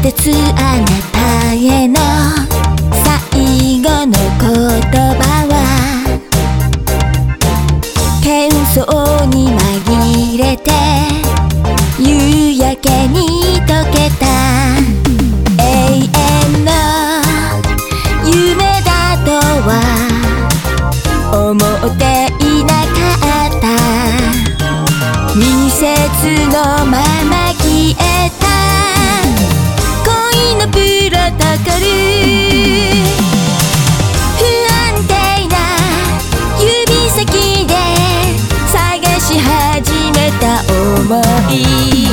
立つあなたへの最後の言葉は喧騒に紛れて夕焼けに溶けた永遠の夢だとは思っていなかった密接のまま消えた恋のプロトコル不安定な指先で探し始めた想い